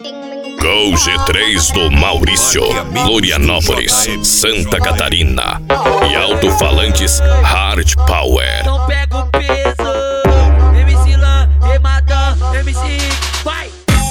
Gol G3 do Maurício, Florianópolis, Santa Catarina. E alto-falantes Hard Power. Não pega o peso, MC Lan, Remadão, MC vai!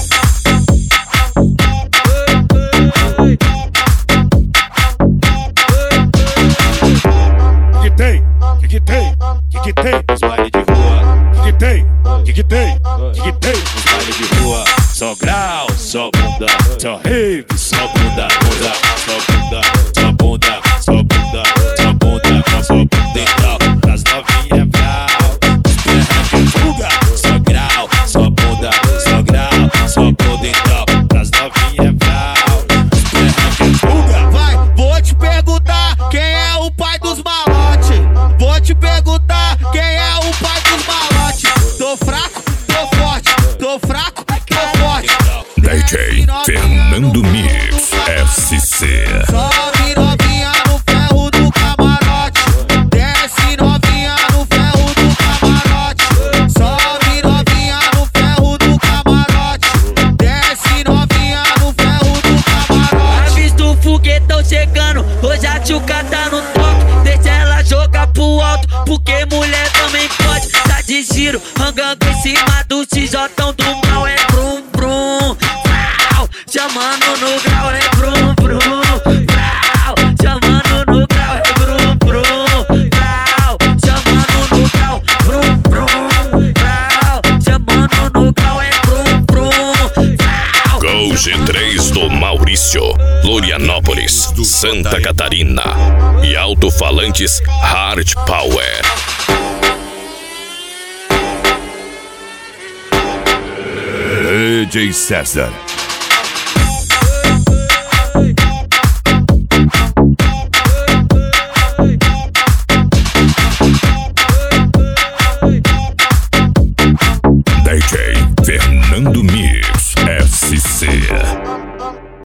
Que tem nos bailes de rua? Que tem nos bailes de rua? Só grau, só bunda, só rave, só bunda, só bunda, só bunda, só bunda, só bunda, só bunda, então das novinhas brau, fuga, só grau, só bunda, só grau, só bunda, então das novinhas brau, fuga. Vai, vou te perguntar quem é o pai dos malotes. Vou te perguntar quem é o pai dos malotes. Tô fraco, tô forte, tô fraco, tô forte. DJ Fernando Mix SC. Sobe novinha no ferro do camarote. Desce novinha no ferro do camarote. Sobe novinha no ferro do camarote. Desce novinha no ferro do camarote. Avista o foguetão chegando, hoje a tchuca tá no toque. Deixa ela jogar pro alto, porque mulher também pode. Tá de giro, rangando em cima do tijotão do mal. É brum brum, brau, chamando no grau. É brum brum, brau, chamando no grau. É brum brum, brau, chamando no grau. Brum brum, brau, chamando no grau. É brum brum, brau. Gol G3 do Maurício, Florianópolis, Santa Catarina. E alto-falantes Hard Power. DJ César.